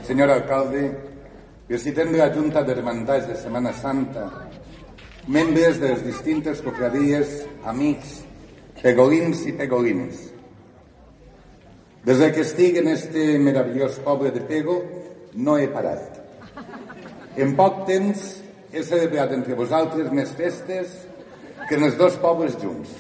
señor alcalde, president de la Junta de Hermandades de Semana Santa, membres de les distintes cofradíes, amics, pegolins i pegolines. Des que estic en este meravellós poble de Pego, no he parat. En poc temps he celebrat entre vosaltres més festes que en els dos pobles junts.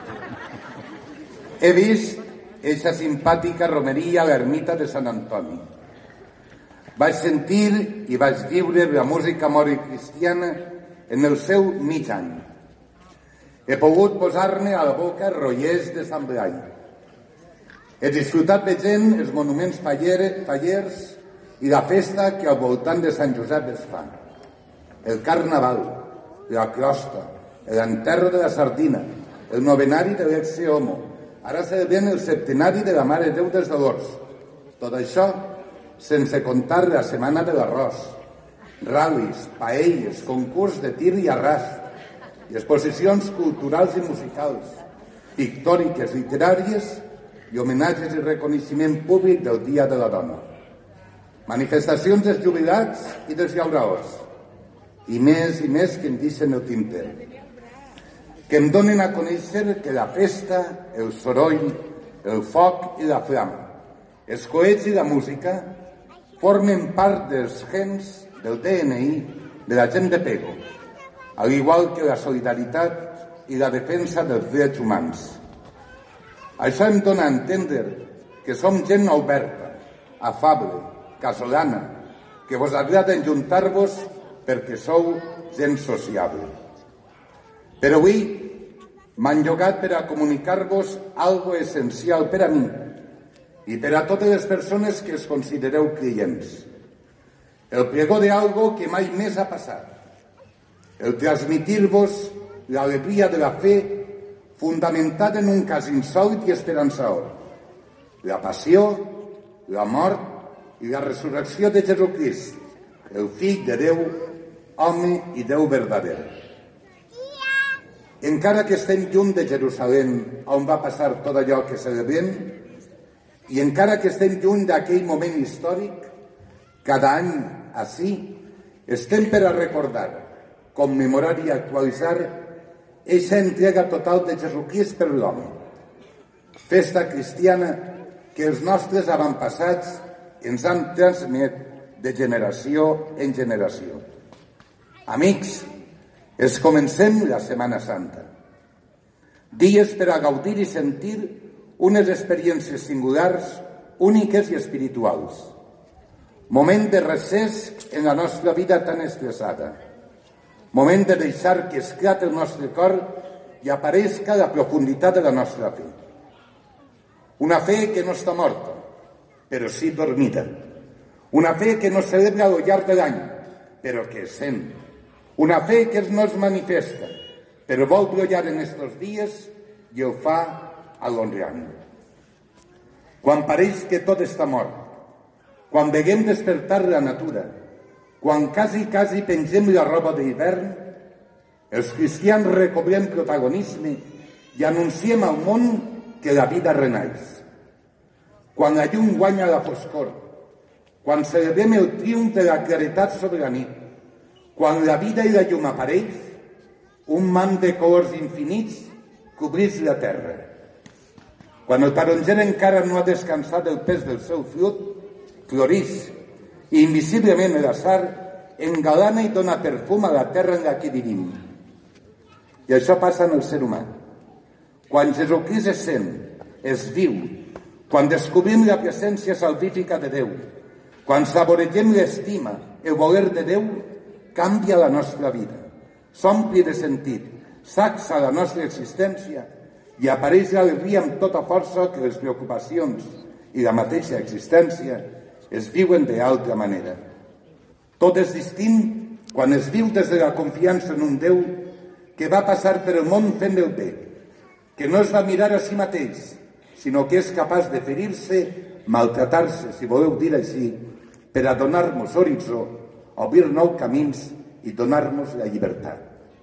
He vist eixa simpàtica romeria a l'ermita de Sant Antoni. Vaig sentir i vaig viure la música mora i cristiana en el seu mig any. He pogut posar-me a la boca rollers de Sant Blai. He disfrutat veient els monuments fallers i la festa que al voltant de Sant Josep es fa. El carnaval, la closta, l'enterro de la sardina, el novenari de l'ex Homo. Ara celebrem el septenari de la Mare de Déu dels Dolors. Tot això sense comptar la setmana de l'arròs, ral·lis, paelles, concurs de tir i arrast, i exposicions culturals i musicals, pictòriques, literàries i homenatges i reconeixement públic del Dia de la Dona. Manifestacions dels jubilats i dels llauradors, i més que em deixen el tinter, que em donen a conèixer que la festa, el soroll, el foc i la flama, els coets i la música formen part dels gens del DNI de la gent de Pego, al igual que la solidaritat i la defensa dels drets humans. Això em dona a entendre que som gent oberta, afable, casolana, que vos agrada enjuntar-vos perquè sou gent sociable. Però avui m'han llogat per a comunicar-vos algo essencial per a mi i per a totes les persones que es considereu creients. El pregó d'algo que mai més ha passat. El transmitir-vos l'alegria de la fe fundamentada en un cas insòlit i esperançador. La passió, la mort i la resurrecció de Jesucrist, el Fill de Déu, home i Déu verdader. Encara que estem lluny de Jerusalem, on va passar tot allò que celebrem, i encara que estem lluny d'aquell moment històric, cada any, ací, estem per a recordar, commemorar i actualitzar eixa entrega total de Jesucrist per l'home. Festa cristiana que els nostres avantpassats ens han transmet de generació en generació. Amics, comencem la Setmana Santa. Dies per a gaudir i sentir unes experiències singulars, úniques i espirituals. Moment de recés en la nostra vida tan estressada. Moment de deixar que esclati el nostre cor i apareixi la profunditat de la nostra fe. Una fe que no està morta, però sí dormida. Una fe que no celebra al llarg de l'any, però que es sent. Una fe que no es manifesta, però vol brillar en estos dies i ho fa a l'onreant. Quan pareix que tot està mort, quan veiem despertar la natura, quan quasi pengem la roba d'hivern, els cristians recobrem protagonisme i anunciem al món que la vida renaix. Quan la llum guanya la foscor, quan celebrem el triomf de la claretat sobre la nit, quan la vida i la llum apareix, un mant de colors infinits cobreix la terra. Quan el taronger encara no ha descansat el pes del seu fruit, floreix i invisiblement l'atzar engalana i dona perfum a la terra en la que vivim. I això passa en el ser humà. Quan Jesucrist es sent, es viu, quan descobrim la presència salvífica de Déu, quan saboregem l'estima, el voler de Déu, canvia la nostra vida, s'ompli de sentit, saxa la nostra existència i apareix l'alegria amb tota força que les preocupacions i la mateixa existència es viuen d'altra manera. Tot és distint quan es viu des de la confiança en un Déu que va passar per el món fent el bé, que no es va mirar a si mateix, sinó que és capaç de ferir-se, maltratar-se, si voleu dir així, per a donar-nos horitzó, obrir nous camins i donar-nos la llibertat.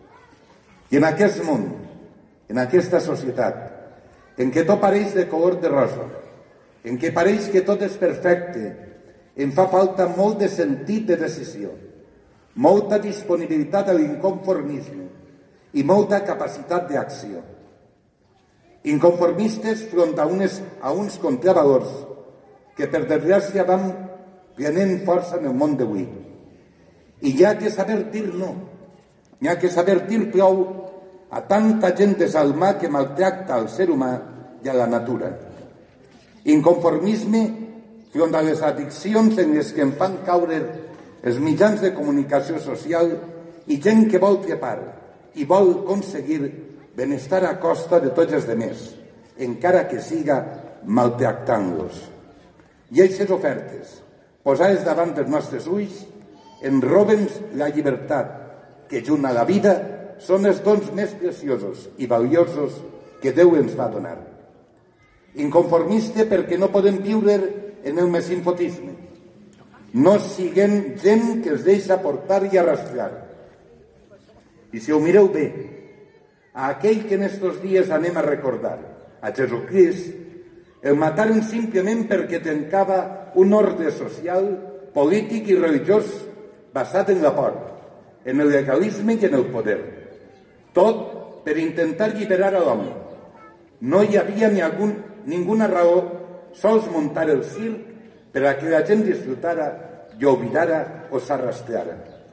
I en aquest món, en aquesta societat, en què tot pareix de color de rosa, en què pareix que tot és perfecte, em fa falta molt de sentit de decisió, molta disponibilitat a l'inconformisme i molta capacitat d'acció. Inconformistes front a uns contravalors que per desgràcia van prenent força en el món d'avui. I hi ha que saber dir no, hi ha que saber dir prou a tanta gent desalmada que maltracta al ser humà i a la natura. Inconformisme front a les addiccions en les que em fan caure els mitjans de comunicació social i gent que vol trepar i vol aconseguir benestar a costa de tots els demés, encara que siga maltractant-los. I aquestes ofertes, posades davant dels nostres ulls, ens roben la llibertat, que junt a la vida són els dons més preciosos i valiosos que Déu ens va donar. Inconformista perquè no podem viure en el mesimfotisme. No siguem gent que es deixa portar i arrastrar. I si ho mireu bé, a aquell que en estos dies anem a recordar, a Jesucrist, el mataren simplement perquè tancava un ordre social, polític i religiós basat en la por, en el legalisme i en el poder. Tot per intentar alliberar a l'home. No hi havia ninguna raó, sols muntar el circ per a que la gent disfrutara i oblidara o s'arrastrara.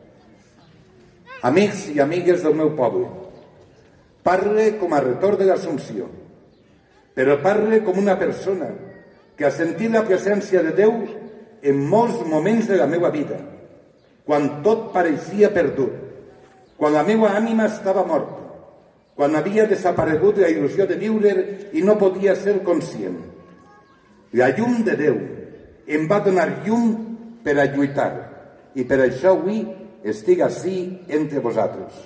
Amics i amigues del meu poble, parle com a retor de l'Assumpció, però parle com una persona que ha sentit la presència de Déu en molts moments de la meva vida, quan tot pareixia perdut, quan la meva ànima estava morta, quan havia desaparegut la il·lusió de viure i no podia ser conscient. La llum de Déu em va donar llum per a lluitar i per això avui estic ací entre vosaltres.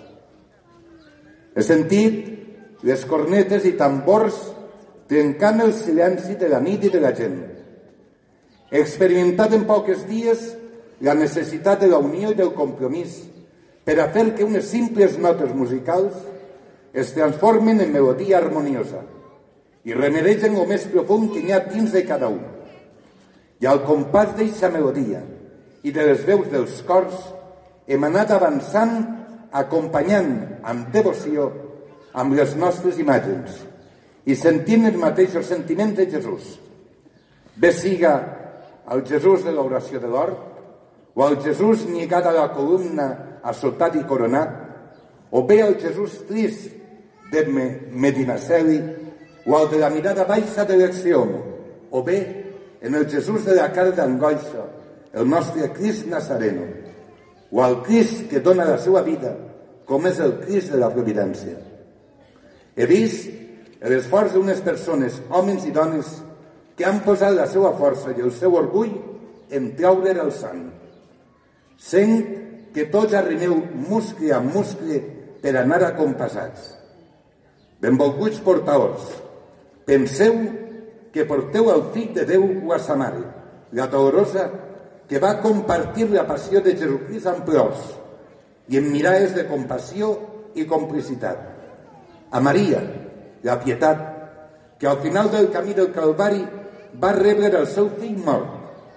He sentit les cornetes i tambors trencant el silenci de la nit i de la gent. He experimentat en pocs dies la necessitat de la unió i del compromís per a fer que unes simples notes musicals es transformen en melodia harmoniosa i remereixen el més profund que hi ha dins de cada un. I al compàs d'eixa melodia i de les veus dels cors hem anat avançant acompanyant amb devoció amb les nostres imatges i sentint els mateixos sentiments de Jesús. Bé siga el Jesús de l'oració de l'hort, o el Jesús lligat a la columna assotat i coronat, o bé el Jesús trist de Medinaceli, o el de la mirada baixa de l'Exiomo, o bé en el Jesús de la cara d'angoixa, el nostre Crist Nazareno, o el Crist que dona la seva vida, com és el Crist de la Providència. He vist l'esforç d'unes persones, homes i dones, que han posat la seva força i el seu orgull en treure el sant. Sent que tots arrimeu muscle a muscle per anar acompassats. Benvolguts portaors, penseu que porteu el fill de Déu o a sa mare, la dolorosa que va compartir la passió de Jesucrist amb plors i en mirades de compassió i complicitat. A Maria, la pietat, que al final del camí del Calvari va rebre el seu fill mort.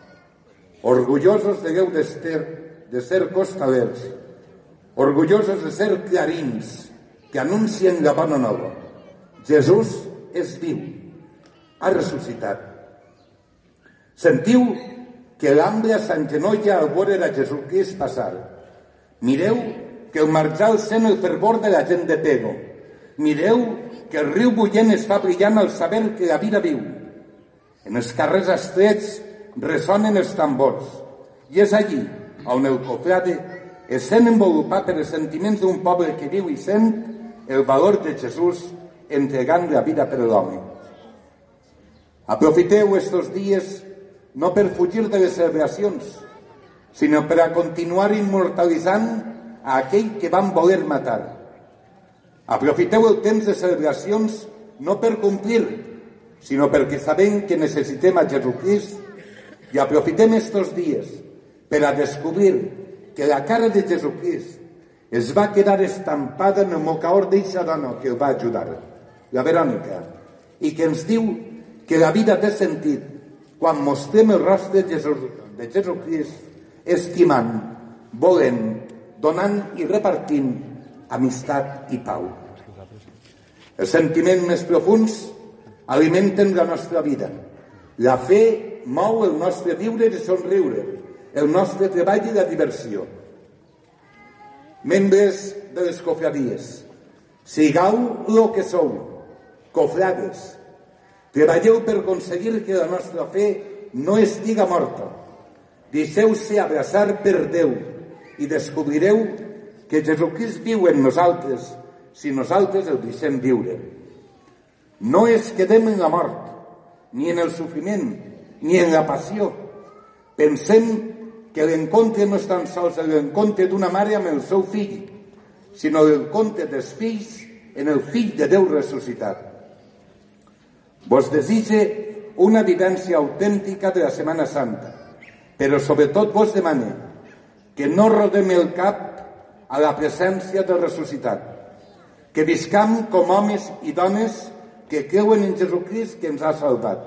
Orgullosos degueu de ser costalers, orgullosos de ser clarins que anuncien la bona nova. Jesús és viu, ha ressuscitat. Sentiu que l'hambre s'engenolla al veure a Jesucrist passar. Mireu que el marjal sent el fervor de la gent de Pego. Mireu que el riu bullent es fa brillant al saber que la vida viu. En els carrers estrets ressonen els tambors i és allí on el cofrade es sent envolupat per els sentiments d'un poble que viu i sent el valor de Jesús entregant la vida per l'home. Aprofiteu estos dies no per fugir de les celebracions, sinó per a continuar immortalitzant a aquell que van voler matar. Aprofiteu el temps de celebracions no per complir, sinó perquè sabem que necessitem a Jesucrist, i aprofitem estos dies per a descobrir que la cara de Jesucrist es va quedar estampada en el mocaor d'eixa dona que el va ajudar, la Verònica, i que ens diu que la vida té sentit quan mostrem el rostre de Jesús de Jesucrist, estimant, volent, donant i repartint amistat i pau. Els sentiments més profuns alimenten la nostra vida. La fe mou el nostre viure i somriure, el nostre treball i la diversió. Membres de les cofradies, sigueu el que sou, cofrades. Treballeu per aconseguir que la nostra fe no estiga morta. Deixeu-se abraçar per Déu i descobrireu que Jesucrist viu en nosaltres si nosaltres el deixem viure. No es quedem en la mort, ni en el sofriment, ni en la passió. Pensem que l'encontre no és tan sols l'encontre d'una mare amb el seu fill, sinó l'encontre dels fills en el fill de Déu ressuscitat. Vos desitge una vivència autèntica de la Setmana Santa, però sobretot vos demane que no rodem el cap a la presència del ressuscitat, que viscam com homes i dones que creuen en Jesucrist que ens ha salvat.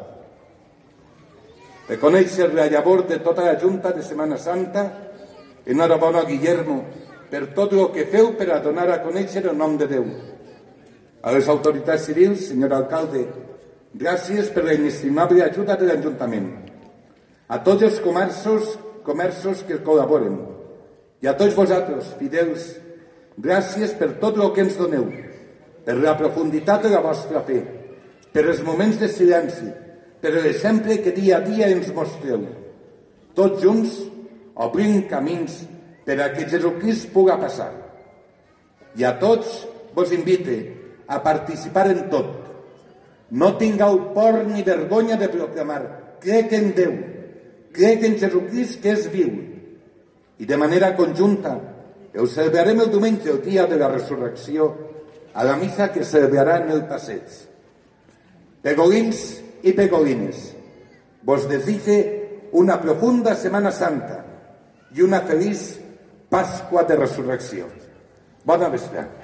Reconèixer la llavor de tota la Junta de Setmana Santa, enhorabona Guillermo per tot el que feu per a donar a conèixer el nom de Déu. A les autoritats civils, senyor alcalde, gràcies per la inestimable ajuda de l'Ajuntament. A tots els comerços que col·laboren i a tots vosaltres, fidels, gràcies per tot el que ens doneu, per la profunditat de la vostra fe, per els moments de silenci, per l'exemple que dia a dia ens mostreu. Tots junts obrim camins per a que Jesucrist puga passar. I a tots vos invite a participar en tot. No tingueu por ni vergonya de proclamar: crec en Déu, crec en Jesucrist que és viu. I de manera conjunta el celebrarem el diumenge, el dia de la resurrecció, a la missa que celebrarà en el passeig. Pegolins i pegolines, vos desitge una profunda Setmana Santa i una feliç Pasqua de Resurrecció. Bona vesprada.